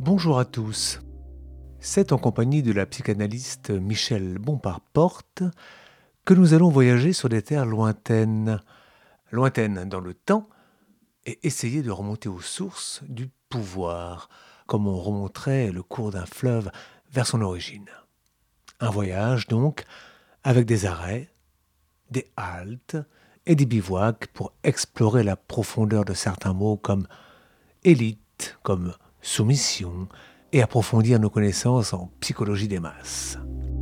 Bonjour à tous. C'est en compagnie de la psychanalyste Michèle Bompard-Porte que nous allons voyager sur des terres lointaines dans le temps, et essayer de remonter aux sources du pouvoir, comme on remonterait le cours d'un fleuve vers son origine. Un voyage donc, avec des arrêts, des haltes et des bivouacs pour explorer la profondeur de certains mots comme élite, comme soumission, et approfondir nos connaissances en psychologie des masses.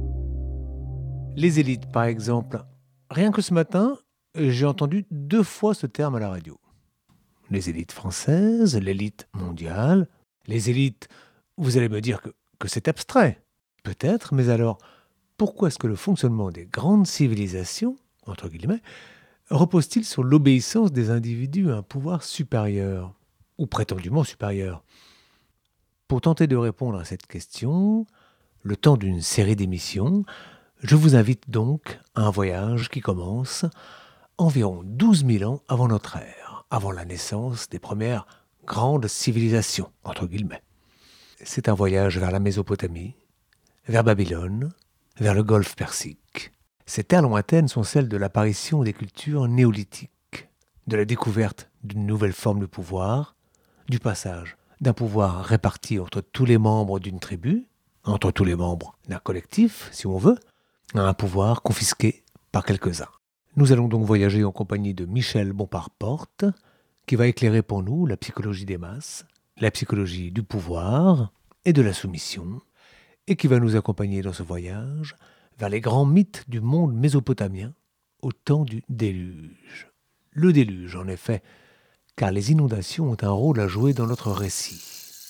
Les élites, par exemple. Rien que ce matin, j'ai entendu 2 fois ce terme à la radio. Les élites françaises, l'élite mondiale. Les élites, vous allez me dire que c'est abstrait. Peut-être, mais alors, pourquoi est-ce que le fonctionnement des grandes civilisations, entre guillemets, repose-t-il sur l'obéissance des individus à un pouvoir supérieur, ou prétendument supérieur ? Pour tenter de répondre à cette question, le temps d'une série d'émissions, je vous invite donc à un voyage qui commence environ 12 000 ans avant notre ère, avant la naissance des premières grandes civilisations, entre guillemets. C'est un voyage vers la Mésopotamie, vers Babylone, vers le Golfe Persique. Ces terres lointaines sont celles de l'apparition des cultures néolithiques, de la découverte d'une nouvelle forme de pouvoir, du passage d'un pouvoir réparti entre tous les membres d'une tribu, entre tous les membres d'un collectif, si on veut, à un pouvoir confisqué par quelques-uns. Nous allons donc voyager en compagnie de Michèle Bompard-Porte, qui va éclairer pour nous la psychologie des masses, la psychologie du pouvoir et de la soumission, et qui va nous accompagner dans ce voyage vers les grands mythes du monde mésopotamien au temps du déluge. Le déluge, en effet, car les inondations ont un rôle à jouer dans notre récit.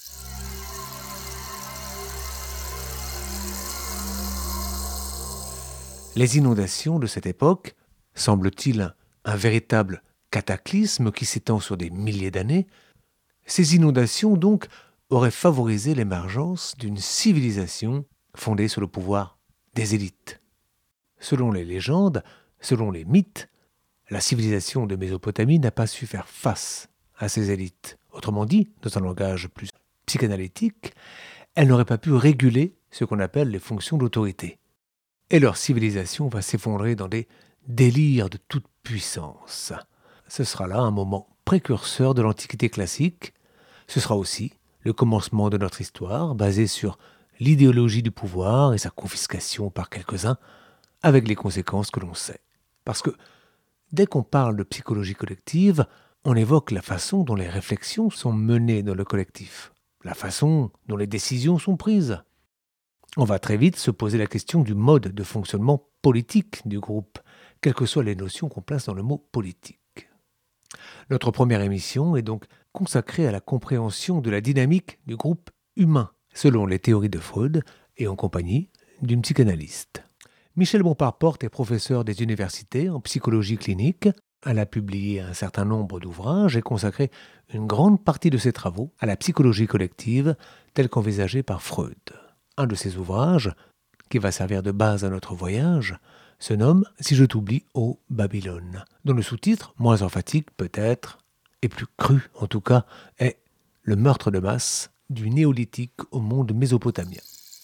Les inondations de cette époque, semble-t-il un véritable cataclysme qui s'étend sur des milliers d'années, ces inondations donc auraient favorisé l'émergence d'une civilisation fondée sur le pouvoir des élites. Selon les légendes, selon les mythes, la civilisation de Mésopotamie n'a pas su faire face à ces élites. Autrement dit, dans un langage plus psychanalytique, elle n'aurait pas pu réguler ce qu'on appelle les fonctions d'autorité. Et leur civilisation va s'effondrer dans des délires de toute puissance. Ce sera là un moment précurseur de l'Antiquité classique. Ce sera aussi le commencement de notre histoire, basé sur l'idéologie du pouvoir et sa confiscation par quelques-uns, avec les conséquences que l'on sait. Parce que dès qu'on parle de psychologie collective, on évoque la façon dont les réflexions sont menées dans le collectif, la façon dont les décisions sont prises. On va très vite se poser la question du mode de fonctionnement politique du groupe, quelles que soient les notions qu'on place dans le mot politique. Notre première émission est donc consacrée à la compréhension de la dynamique du groupe humain, selon les théories de Freud et en compagnie d'une psychanalyste. Michèle Bompard-Porte est professeure des universités en psychologie clinique. Elle a publié un certain nombre d'ouvrages et consacré une grande partie de ses travaux à la psychologie collective telle qu'envisagée par Freud. Un de ses ouvrages, qui va servir de base à notre voyage, se nomme « Si je t'oublie, ô Babylone », dont le sous-titre, moins emphatique peut-être, et plus cru en tout cas, est « Le meurtre de masse du néolithique au monde mésopotamien ».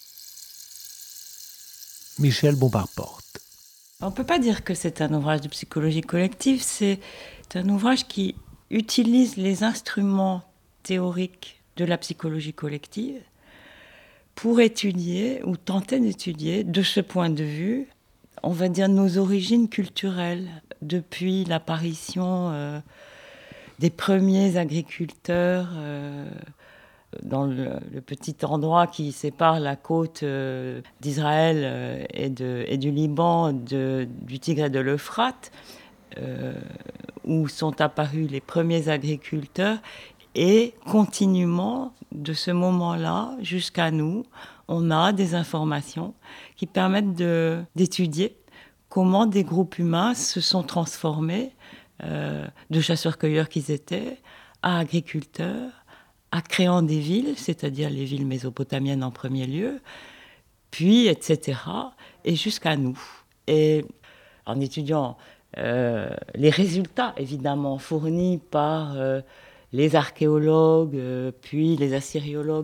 Michèle Bompard-Porte. On ne peut pas dire que c'est un ouvrage de psychologie collective, c'est un ouvrage qui utilise les instruments théoriques de la psychologie collective pour étudier ou tenter d'étudier, de ce point de vue, on va dire nos origines culturelles, depuis l'apparition des premiers agriculteurs dans le petit endroit qui sépare la côte d'Israël et du Liban, du Tigre et de l'Euphrate, où sont apparus les premiers agriculteurs. Et continuellement, de ce moment-là jusqu'à nous, on a des informations qui permettent d'étudier comment des groupes humains se sont transformés de chasseurs-cueilleurs qu'ils étaient à agriculteurs, à créant des villes, c'est-à-dire les villes mésopotamiennes en premier lieu, puis etc., et jusqu'à nous. Et en étudiant les résultats, évidemment, fournis par les archéologues, puis les assyriologues,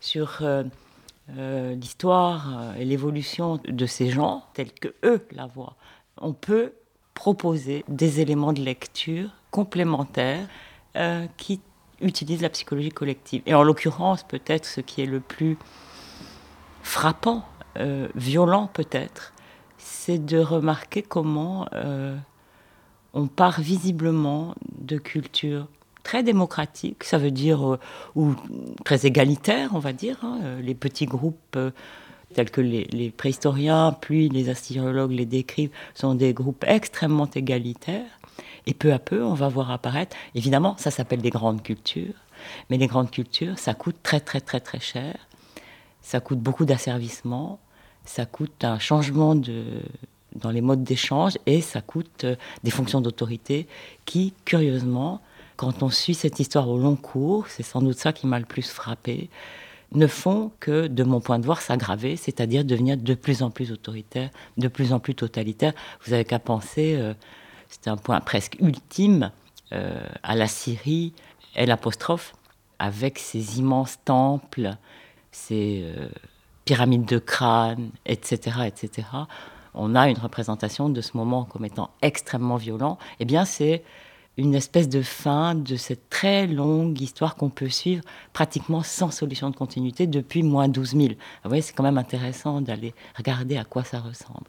sur l'histoire et l'évolution de ces gens tels que eux la voient. On peut proposer des éléments de lecture complémentaires qui utilisent la psychologie collective. Et en l'occurrence, peut-être ce qui est le plus frappant, violent peut-être, c'est de remarquer comment on part visiblement de cultures très démocratiques, ça veut dire, ou très égalitaires, on va dire. Les petits groupes tels que les préhistoriens, puis les assyriologues les décrivent, sont des groupes extrêmement égalitaires. Et peu à peu, on va voir apparaître, évidemment, ça s'appelle des grandes cultures, mais les grandes cultures, ça coûte très très très très cher, ça coûte beaucoup d'asservissement, ça coûte un changement dans les modes d'échange et ça coûte des fonctions d'autorité qui, curieusement, quand on suit cette histoire au long cours, c'est sans doute ça qui m'a le plus frappé, ne font que, de mon point de vue, s'aggraver, c'est-à-dire devenir de plus en plus autoritaires, de plus en plus totalitaires. Vous n'avez qu'à penser, c'est un point presque ultime, à la Syrie, L', avec ses immenses temples, ses pyramides de crâne, etc., etc. On a une représentation de ce moment comme étant extrêmement violent. Eh bien, c'est une espèce de fin de cette très longue histoire qu'on peut suivre pratiquement sans solution de continuité depuis moins 12 000. Vous voyez, c'est quand même intéressant d'aller regarder à quoi ça ressemble.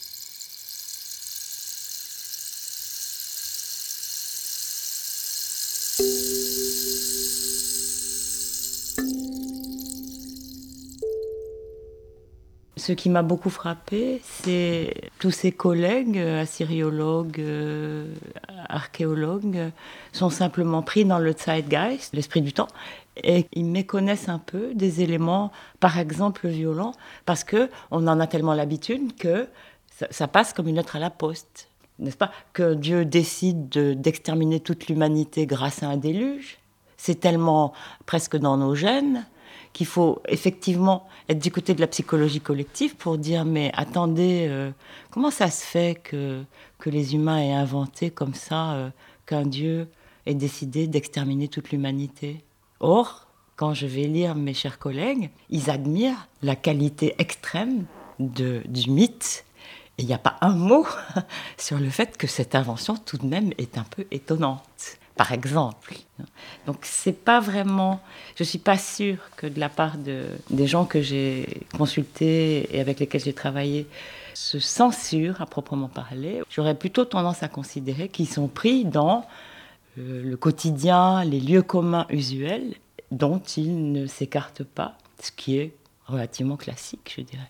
Ce qui m'a beaucoup frappé, c'est tous ces collègues, assyriologues, archéologues, sont simplement pris dans le zeitgeist, l'esprit du temps, et ils méconnaissent un peu des éléments, par exemple violents, parce qu'on en a tellement l'habitude que ça passe comme une lettre à la poste, n'est-ce pas? Que Dieu décide d'exterminer toute l'humanité grâce à un déluge, c'est tellement presque dans nos gènes, qu'il faut effectivement être du côté de la psychologie collective pour dire mais attendez, comment ça se fait que les humains aient inventé comme ça qu'un Dieu ait décidé d'exterminer toute l'humanité? Or, quand je vais lire mes chers collègues, ils admirent la qualité extrême du mythe. Et il n'y a pas un mot sur le fait que cette invention tout de même est un peu étonnante. Par exemple. Donc c'est pas vraiment, je suis pas sûre que de la part des gens que j'ai consultés et avec lesquels j'ai travaillé se censurent à proprement parler. J'aurais plutôt tendance à considérer qu'ils sont pris dans le quotidien, les lieux communs usuels dont ils ne s'écartent pas, ce qui est relativement classique, je dirais.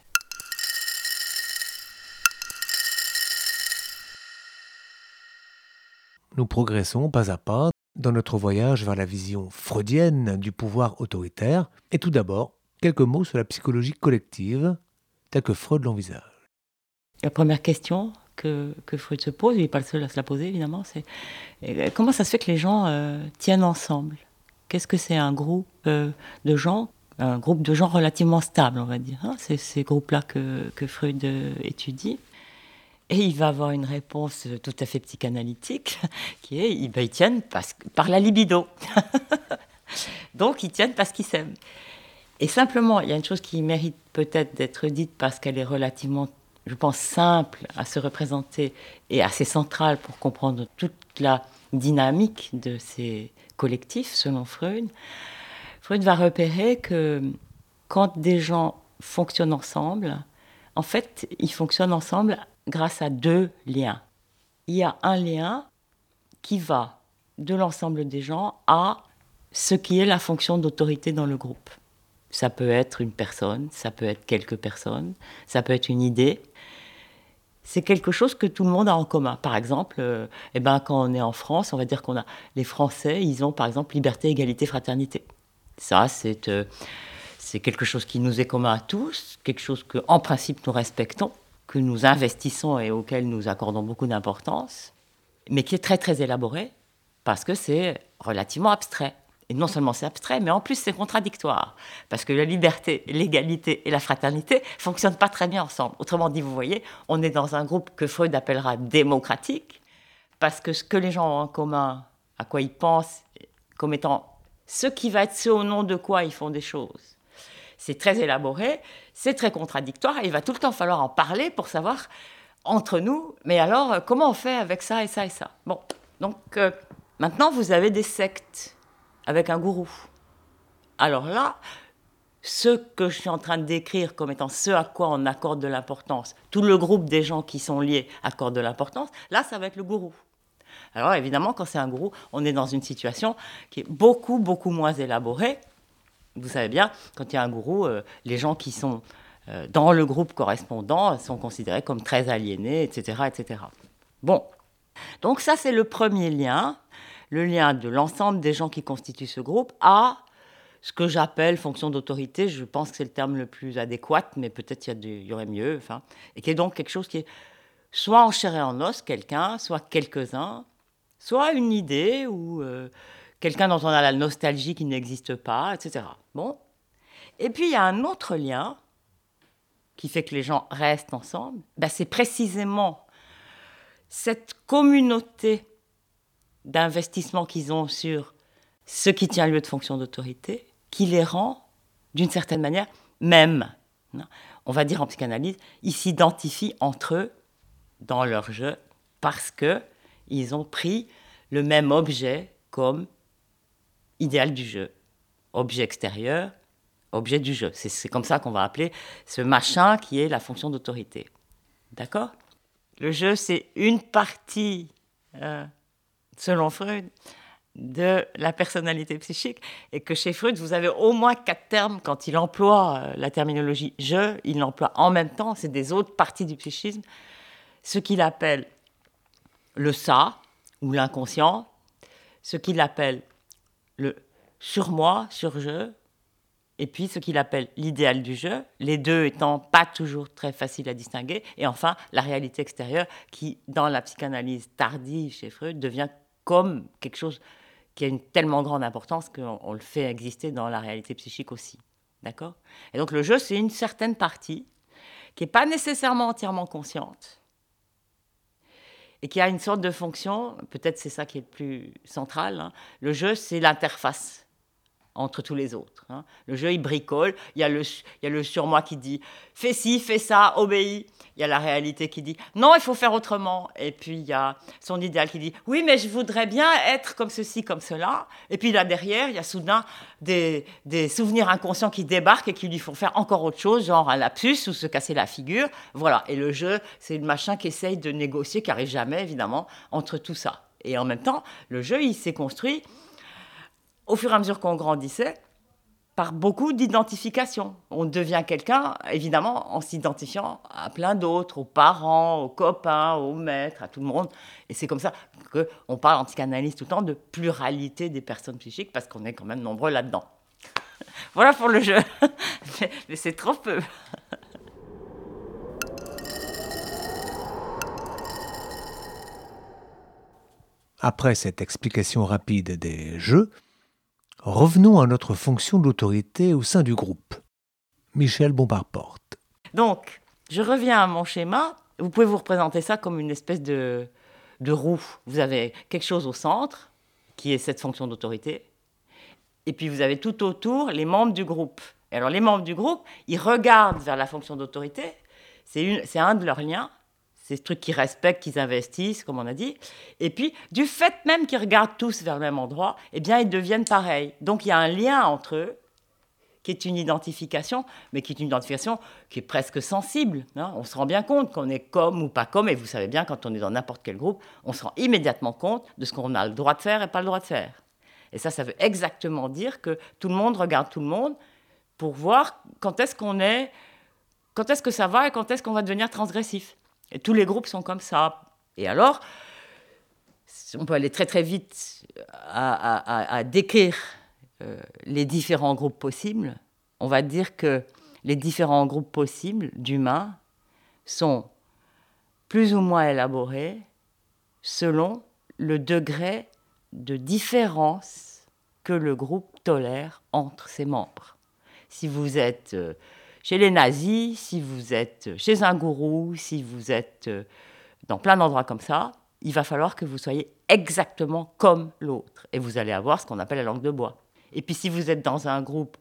Nous progressons pas à pas dans notre voyage vers la vision freudienne du pouvoir autoritaire. Et tout d'abord, quelques mots sur la psychologie collective, telle que Freud l'envisage. La première question que Freud se pose, il n'est pas le seul à se la poser évidemment, c'est comment ça se fait que les gens tiennent ensemble? Qu'est-ce que c'est un groupe de gens, un groupe de gens relativement stable, on va dire, hein? C'est ces groupes-là que Freud étudie. Et il va avoir une réponse tout à fait psychanalytique, qui est ils tiennent par la libido. Donc ils tiennent parce qu'ils s'aiment. Et simplement, il y a une chose qui mérite peut-être d'être dite parce qu'elle est relativement, je pense, simple à se représenter et assez centrale pour comprendre toute la dynamique de ces collectifs, selon Freud. Freud va repérer que quand des gens fonctionnent ensemble, en fait, ils fonctionnent ensemble grâce à deux liens. Il y a un lien qui va de l'ensemble des gens à ce qui est la fonction d'autorité dans le groupe. Ça peut être une personne, ça peut être quelques personnes, ça peut être une idée. C'est quelque chose que tout le monde a en commun. Par exemple, quand on est en France, on va dire qu'on a les Français, ils ont par exemple liberté, égalité, fraternité. Ça, c'est quelque chose qui nous est commun à tous, quelque chose qu'en principe nous respectons, que nous investissons et auquel nous accordons beaucoup d'importance, mais qui est très très élaboré parce que c'est relativement abstrait. Et non seulement c'est abstrait, mais en plus c'est contradictoire. Parce que la liberté, l'égalité et la fraternité ne fonctionnent pas très bien ensemble. Autrement dit, vous voyez, on est dans un groupe que Freud appellera démocratique, parce que ce que les gens ont en commun, à quoi ils pensent, comme étant ce qui va être ce au nom de quoi ils font des choses, c'est très élaboré, c'est très contradictoire, et il va tout le temps falloir en parler pour savoir, entre nous, mais alors, comment on fait avec ça et ça et ça? Bon, donc, maintenant, vous avez des sectes avec un gourou. Alors là, ce que je suis en train de décrire comme étant ce à quoi on accorde de l'importance, tout le groupe des gens qui sont liés accorde de l'importance, là, ça va être le gourou. Alors évidemment, quand c'est un gourou, on est dans une situation qui est beaucoup, beaucoup moins élaborée. Vous savez bien, quand il y a un gourou, les gens qui sont dans le groupe correspondant sont considérés comme très aliénés, etc., etc. Bon, donc ça, c'est le premier lien, le lien de l'ensemble des gens qui constituent ce groupe à ce que j'appelle fonction d'autorité. Je pense que c'est le terme le plus adéquat, mais peut-être il y aurait mieux, enfin, et qui est donc quelque chose qui est soit en chair et en os, quelqu'un, soit quelques-uns, soit une idée ou quelqu'un dont on a la nostalgie qui n'existe pas, etc. Bon. Et puis, il y a un autre lien qui fait que les gens restent ensemble. Ben, c'est précisément cette communauté d'investissement qu'ils ont sur ce qui tient lieu de fonction d'autorité qui les rend, d'une certaine manière, mêmes. On va dire en psychanalyse, ils s'identifient entre eux dans leur jeu parce qu'ils ont pris le même objet comme idéal du jeu. Objet extérieur, objet du jeu. C'est comme ça qu'on va appeler ce machin qui est la fonction d'autorité. D'accord ? Le jeu, c'est une partie, selon Freud, de la personnalité psychique, et que chez Freud, vous avez au moins 4 termes quand il emploie la terminologie « je », il l'emploie en même temps, c'est des autres parties du psychisme, ce qu'il appelle le ça, ou l'inconscient, ce qu'il appelle le surmoi, surjeu, et puis ce qu'il appelle l'idéal du jeu, les deux étant pas toujours très faciles à distinguer, et enfin la réalité extérieure qui, dans la psychanalyse tardive chez Freud, devient comme quelque chose qui a une tellement grande importance qu'on le fait exister dans la réalité psychique aussi. D'accord ? Et donc le jeu, c'est une certaine partie qui n'est pas nécessairement entièrement consciente et qui a une sorte de fonction, peut-être c'est ça qui est le plus central, hein. Le jeu, c'est l'interface entre tous les autres. Hein. Le jeu, il bricole. Il y a le surmoi qui dit « fais ci, fais ça, obéis ». Il y a la réalité qui dit « non, il faut faire autrement ». Et puis, il y a son idéal qui dit « oui, mais je voudrais bien être comme ceci, comme cela ». Et puis, là, derrière, il y a soudain des souvenirs inconscients qui débarquent et qui lui font faire encore autre chose, genre un lapsus ou se casser la figure. Voilà. Et le jeu, c'est le machin qui essaye de négocier, qui n'arrive jamais, évidemment, entre tout ça. Et en même temps, le jeu, il s'est construit au fur et à mesure qu'on grandissait, par beaucoup d'identifications. On devient quelqu'un, évidemment, en s'identifiant à plein d'autres, aux parents, aux copains, aux maîtres, à tout le monde. Et c'est comme ça qu'on parle en psychanalyse tout le temps de pluralité des personnes psychiques, parce qu'on est quand même nombreux là-dedans. Voilà pour le jeu. Mais c'est trop peu. Après cette explication rapide des jeux, revenons à notre fonction d'autorité au sein du groupe. Michel Bompard-Porte. Donc, je reviens à mon schéma. Vous pouvez vous représenter ça comme une espèce de roue. Vous avez quelque chose au centre, qui est cette fonction d'autorité. Et puis, vous avez tout autour les membres du groupe. Et alors, les membres du groupe, ils regardent vers la fonction d'autorité. C'est un de leurs liens. C'est ce truc qu'ils respectent, qu'ils investissent, comme on a dit. Et puis, du fait même qu'ils regardent tous vers le même endroit, eh bien, ils deviennent pareils. Donc, il y a un lien entre eux, qui est une identification, mais qui est une identification qui est presque sensible. Hein. On se rend bien compte qu'on est comme ou pas comme, et vous savez bien, quand on est dans n'importe quel groupe, on se rend immédiatement compte de ce qu'on a le droit de faire et pas le droit de faire. Et ça veut exactement dire que tout le monde regarde tout le monde pour voir quand est-ce que ça va et quand est-ce qu'on va devenir transgressif. Et tous les groupes sont comme ça. Et alors, on peut aller très très vite à décrire les différents groupes possibles. On va dire que les différents groupes possibles d'humains sont plus ou moins élaborés selon le degré de différence que le groupe tolère entre ses membres. Si vous êtes chez les nazis, si vous êtes chez un gourou, si vous êtes dans plein d'endroits comme ça, il va falloir que vous soyez exactement comme l'autre. Et vous allez avoir ce qu'on appelle la langue de bois. Et puis si vous êtes dans un groupe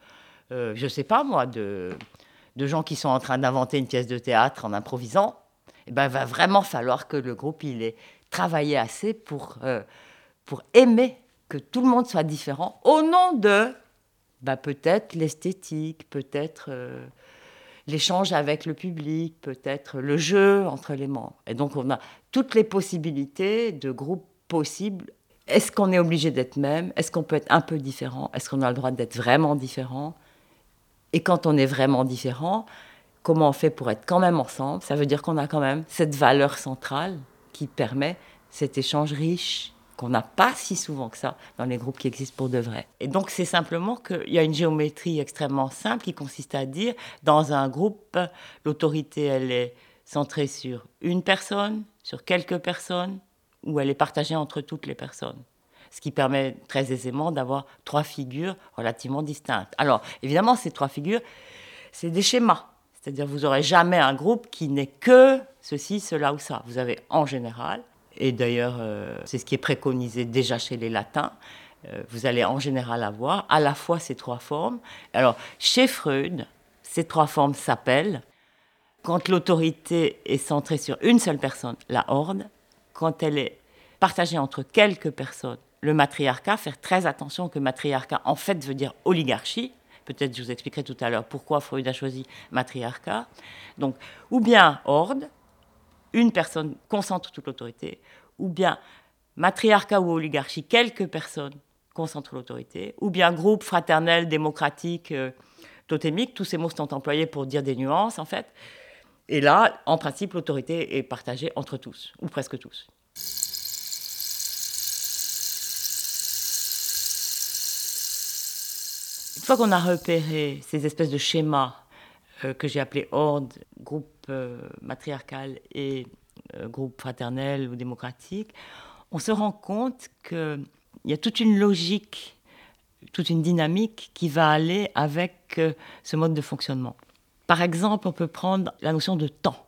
je ne sais pas moi, de gens qui sont en train d'inventer une pièce de théâtre en improvisant, il va vraiment falloir que le groupe il ait travaillé assez pour aimer que tout le monde soit différent, au nom de peut-être l'esthétique, peut-être l'échange avec le public, peut-être le jeu entre les membres. Et donc on a toutes les possibilités de groupes possibles. Est-ce qu'on est obligé d'être même? Est-ce qu'on peut être un peu différent? Est-ce qu'on a le droit d'être vraiment différent? Et quand on est vraiment différent, comment on fait pour être quand même ensemble? Ça veut dire qu'on a quand même cette valeur centrale qui permet cet échange riche qu'on n'a pas si souvent que ça dans les groupes qui existent pour de vrai. Et donc c'est simplement qu'il y a une géométrie extrêmement simple qui consiste à dire, dans un groupe, l'autorité elle est centrée sur une personne, sur quelques personnes, ou elle est partagée entre toutes les personnes. Ce qui permet très aisément d'avoir 3 figures relativement distinctes. Alors, évidemment, ces 3 figures, c'est des schémas. C'est-à-dire, vous n'aurez jamais un groupe qui n'est que ceci, cela ou ça. Vous avez en général, et d'ailleurs, c'est ce qui est préconisé déjà chez les latins, vous allez en général avoir à la fois ces 3 formes. Alors, chez Freud, ces 3 formes s'appellent, quand l'autorité est centrée sur une seule personne, la horde, quand elle est partagée entre quelques personnes, le matriarcat, faire très attention que matriarcat, en fait, veut dire oligarchie. Peut-être je vous expliquerai tout à l'heure pourquoi Freud a choisi matriarcat. Donc, ou bien horde, une personne concentre toute l'autorité, ou bien matriarcat ou oligarchie, quelques personnes concentrent l'autorité, ou bien groupe fraternel, démocratique, totémique. Tous ces mots sont employés pour dire des nuances, en fait. Et là, en principe, l'autorité est partagée entre tous, ou presque tous. Une fois qu'on a repéré ces espèces de schémas que j'ai appelés ordre, groupe matriarcal et groupe fraternel ou démocratique, on se rend compte qu'il y a toute une logique, toute une dynamique qui va aller avec ce mode de fonctionnement. Par exemple, on peut prendre la notion de temps.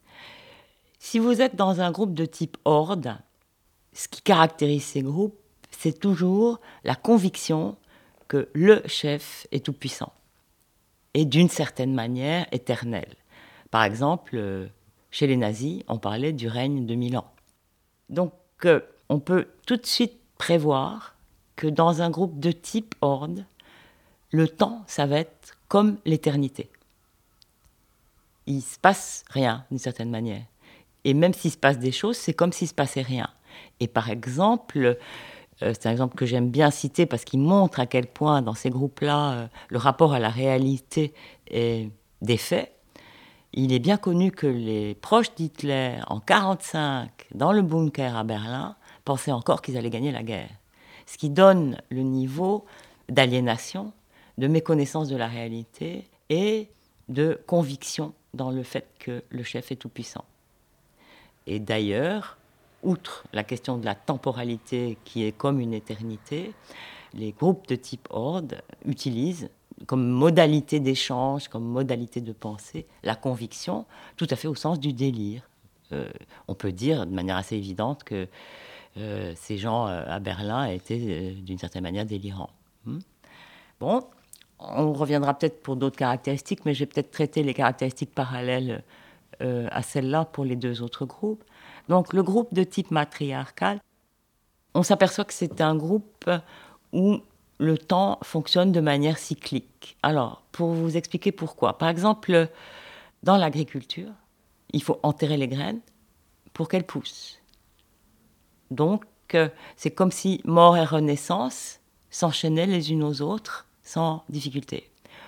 Si vous êtes dans un groupe de type horde, ce qui caractérise ces groupes, c'est toujours la conviction que le chef est tout-puissant et d'une certaine manière éternel. Par exemple, chez les nazis, on parlait du règne de 1000 ans. Donc, on peut tout de suite prévoir que dans un groupe de type horde, le temps, ça va être comme l'éternité. Il ne se passe rien, d'une certaine manière. Et même s'il se passe des choses, c'est comme s'il ne se passait rien. Et par exemple, c'est un exemple que j'aime bien citer parce qu'il montre à quel point, dans ces groupes-là, le rapport à la réalité est des faits. Il est bien connu que les proches d'Hitler, en 1945, dans le bunker à Berlin, pensaient encore qu'ils allaient gagner la guerre. Ce qui donne le niveau d'aliénation, de méconnaissance de la réalité et de conviction dans le fait que le chef est tout-puissant. Et d'ailleurs, outre la question de la temporalité qui est comme une éternité, les groupes de type horde utilisent comme modalité d'échange, comme modalité de pensée, la conviction, tout à fait au sens du délire. On peut dire de manière assez évidente que ces gens à Berlin étaient d'une certaine manière délirants. Bon, on reviendra peut-être pour d'autres caractéristiques, mais je vais peut-être traiter les caractéristiques parallèles à celles-là pour les 2 autres groupes. Donc le groupe de type matriarcal, on s'aperçoit que c'est un groupe où le temps fonctionne de manière cyclique. Alors, pour vous expliquer pourquoi. Par exemple, dans l'agriculture, il faut enterrer les graines pour qu'elles poussent. Donc, c'est comme si mort et renaissance s'enchaînaient les unes aux autres sans difficulté.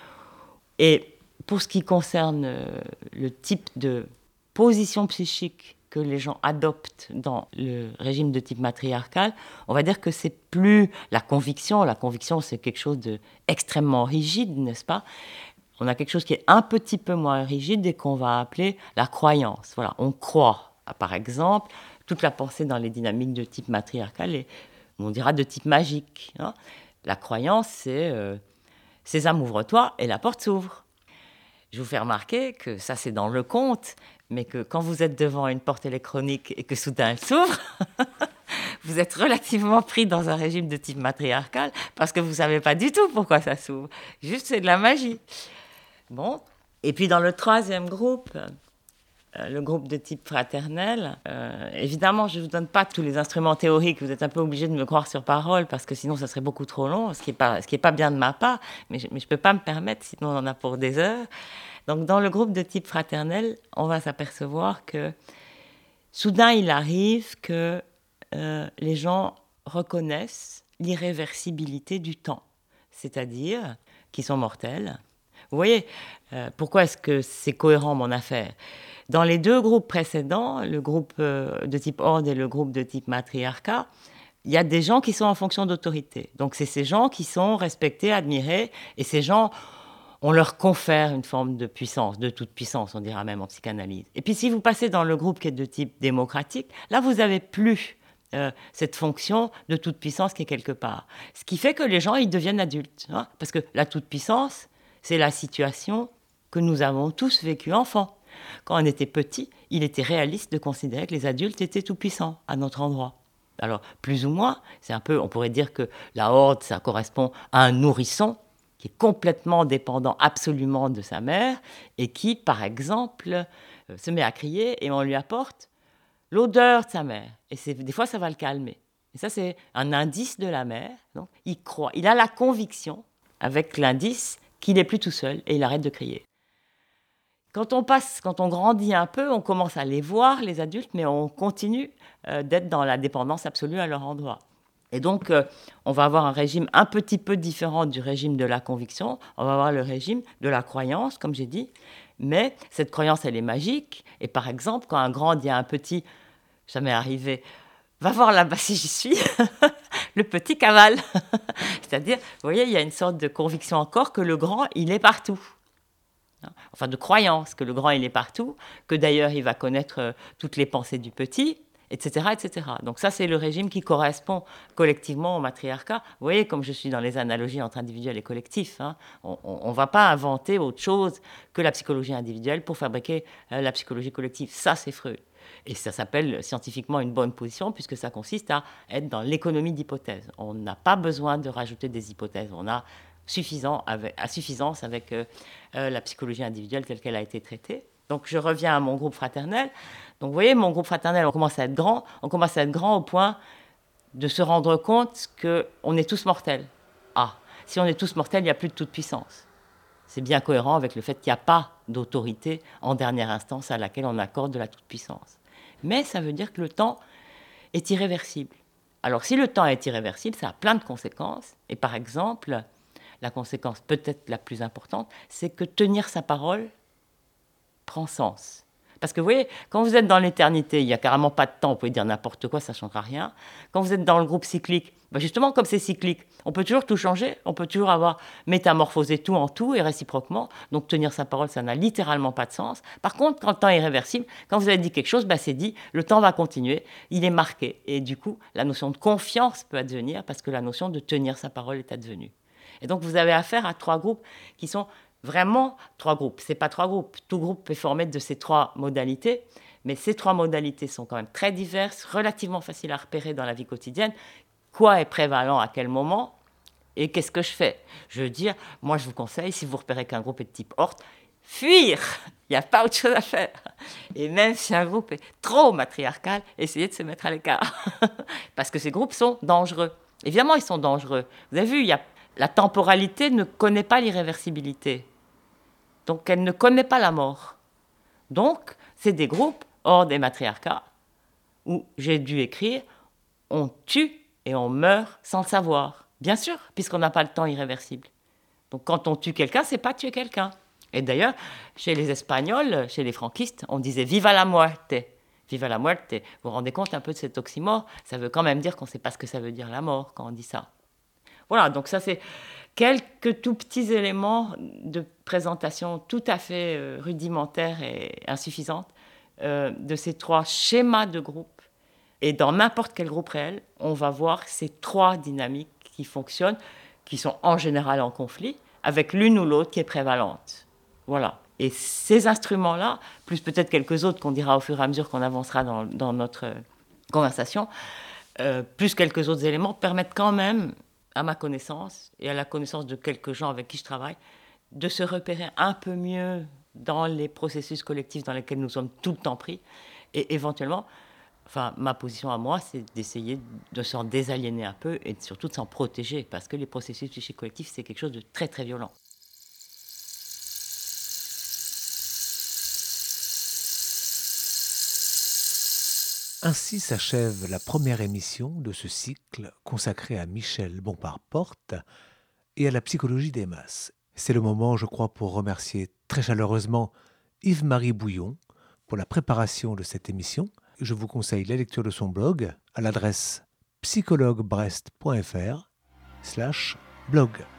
Et pour ce qui concerne le type de position psychique que les gens adoptent dans le régime de type matriarcal, on va dire que c'est plus la conviction. La conviction, c'est quelque chose d'extrêmement rigide, n'est-ce pas? On a quelque chose qui est un petit peu moins rigide et qu'on va appeler la croyance. Voilà, on croit. Par exemple, toute la pensée dans les dynamiques de type matriarcal est, on dira, de type magique. Hein. La croyance, c'est Sésame, ouvre-toi et la porte s'ouvre. Je vous fais remarquer que ça, c'est dans le conte, mais que quand vous êtes devant une porte électronique et que soudain elle s'ouvre, vous êtes relativement pris dans un régime de type matriarcal parce que vous ne savez pas du tout pourquoi ça s'ouvre. Juste, c'est de la magie. Bon. Et puis dans le troisième groupe, le groupe de type fraternel, évidemment, je ne vous donne pas tous les instruments théoriques. Vous êtes un peu obligé de me croire sur parole parce que sinon, ça serait beaucoup trop long, ce qui est pas bien de ma part. Mais je ne peux pas me permettre, sinon on en a pour des heures. Donc dans le groupe de type fraternel, on va s'apercevoir que soudain, il arrive que les gens reconnaissent l'irréversibilité du temps, c'est-à-dire qu'ils sont mortels. Vous voyez, pourquoi est-ce que c'est cohérent, mon affaire ? Dans les deux groupes précédents, le groupe de type horde et le groupe de type matriarcat, il y a des gens qui sont en fonction d'autorité. Donc c'est ces gens qui sont respectés, admirés, et ces gens, on leur confère une forme de puissance, de toute puissance, on dira même en psychanalyse. Et puis si vous passez dans le groupe qui est de type démocratique, là vous n'avez plus cette fonction de toute puissance qui est quelque part. Ce qui fait que les gens, ils deviennent adultes. Hein, parce que la toute puissance, c'est la situation que nous avons tous vécue enfant. Quand on était petit, il était réaliste de considérer que les adultes étaient tout-puissants à notre endroit. Alors, plus ou moins, c'est un peu, on pourrait dire que la horde, ça correspond à un nourrisson qui est complètement dépendant absolument de sa mère et qui, par exemple, se met à crier et on lui apporte l'odeur de sa mère. Et des fois, ça va le calmer. Et ça, c'est un indice de la mère. Donc, il croit, il a la conviction, avec l'indice, qu'il n'est plus tout seul et il arrête de crier. Quand on grandit un peu, on commence à les voir, les adultes, mais on continue d'être dans la dépendance absolue à leur endroit. Et donc, on va avoir un régime un petit peu différent du régime de la conviction. On va avoir le régime de la croyance, comme j'ai dit. Mais cette croyance, elle est magique. Et par exemple, quand un grand dit à un petit, ça m'est arrivé, va voir là-bas si j'y suis, le petit cavale. C'est-à-dire, vous voyez, il y a une sorte de conviction encore que le grand, il est partout. Enfin, de croyance que le grand, il est partout, que d'ailleurs, il va connaître toutes les pensées du petit, etc., etc. Donc ça, c'est le régime qui correspond collectivement au matriarcat. Vous voyez, comme je suis dans les analogies entre individuel et collectif, hein, on ne va pas inventer autre chose que la psychologie individuelle pour fabriquer la psychologie collective. Ça, c'est Freud. Et ça s'appelle scientifiquement une bonne position puisque ça consiste à être dans l'économie d'hypothèses. On n'a pas besoin de rajouter des hypothèses. On a suffisance avec la psychologie individuelle telle qu'elle a été traitée. Donc je reviens à mon groupe fraternel. Donc vous voyez, mon groupe fraternel, on commence à être grand. On commence à être grand au point de se rendre compte qu'on est tous mortels. Ah, si on est tous mortels, il n'y a plus de toute puissance. C'est bien cohérent avec le fait qu'il n'y a pas d'autorité en dernière instance à laquelle on accorde de la toute-puissance. Mais ça veut dire que le temps est irréversible. Alors si le temps est irréversible, ça a plein de conséquences. Et par exemple, la conséquence peut-être la plus importante, c'est que tenir sa parole prend sens. Parce que vous voyez, quand vous êtes dans l'éternité, il n'y a carrément pas de temps, vous pouvez dire n'importe quoi, ça ne changera rien. Quand vous êtes dans le groupe cyclique, justement, comme c'est cyclique, on peut toujours tout changer, on peut toujours avoir métamorphosé tout en tout et réciproquement. Donc tenir sa parole, ça n'a littéralement pas de sens. Par contre, quand le temps est irréversible, quand vous avez dit quelque chose, c'est dit, le temps va continuer, il est marqué. Et du coup, la notion de confiance peut advenir parce que la notion de tenir sa parole est advenue. Et donc vous avez affaire à trois groupes qui sont vraiment trois groupes. Ce n'est pas trois groupes. Tout groupe est formé de ces trois modalités, mais ces trois modalités sont quand même très diverses, relativement faciles à repérer dans la vie quotidienne. Quoi est prévalent à quel moment et qu'est-ce que je fais ? Je veux dire, moi je vous conseille, si vous repérez qu'un groupe est de type horde, fuir. Il n'y a pas autre chose à faire. Et même si un groupe est trop matriarcal, essayez de se mettre à l'écart. Parce que ces groupes sont dangereux. Évidemment, ils sont dangereux. Vous avez vu, la temporalité ne connaît pas l'irréversibilité. Donc, elle ne connaît pas la mort. Donc, c'est des groupes, hors des matriarcats, où j'ai dû écrire « on tue et on meurt sans le savoir ». Bien sûr, puisqu'on n'a pas le temps irréversible. Donc, quand on tue quelqu'un, c'est pas tuer quelqu'un. Et d'ailleurs, chez les Espagnols, chez les franquistes, on disait « viva la muerte ». Viva la muerte. Vous vous rendez compte un peu de cet oxymore ? Ça veut quand même dire qu'on ne sait pas ce que ça veut dire la mort quand on dit ça. Voilà, donc ça c'est quelques tout petits éléments de présentation tout à fait rudimentaires et insuffisantes de ces trois schémas de groupe. Et dans n'importe quel groupe réel, on va voir ces trois dynamiques qui fonctionnent, qui sont en général en conflit, avec l'une ou l'autre qui est prévalente. Voilà. Et ces instruments-là, plus peut-être quelques autres qu'on dira au fur et à mesure qu'on avancera dans notre conversation, plus quelques autres éléments, permettent quand même, à ma connaissance et à la connaissance de quelques gens avec qui je travaille, de se repérer un peu mieux dans les processus collectifs dans lesquels nous sommes tout le temps pris. Et éventuellement, ma position à moi, c'est d'essayer de s'en désaliéner un peu et surtout de s'en protéger, parce que les processus psychiques collectifs, c'est quelque chose de très très violent. Ainsi s'achève la première émission de ce cycle consacré à Michel Bompard-Porte et à la psychologie des masses. C'est le moment, je crois, pour remercier très chaleureusement Yves-Marie Bouillon pour la préparation de cette émission. Je vous conseille la lecture de son blog à l'adresse psychologuebrest.fr/blog.